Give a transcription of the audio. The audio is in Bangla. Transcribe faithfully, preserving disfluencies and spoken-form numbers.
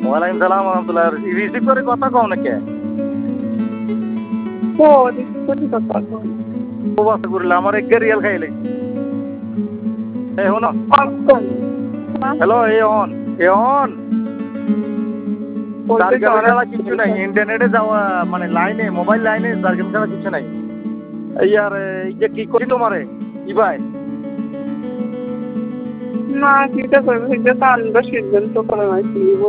ওয়ালাইকুম সালাম রহমতুল্লাহ। রিসিভ করে কথা কও নাকি? ও রিসিভ করে কথা কও। ও বাসা করলে আমার এক রিয়াল খাইলে। এই হনো। হ্যালো এই অন এ অন সার্কেল ছাড়া কিছু নাই, ইন্টারনেটে যাওয়া মানে লাইনে মোবাইল লাইনে সার্কেল ছাড়া কিছু নাই। এই আর এই যে কি করি তোমারে ই ভাই না, কিটা করবো সেটা তো আমরা সিদ্ধান্ত করে নাই।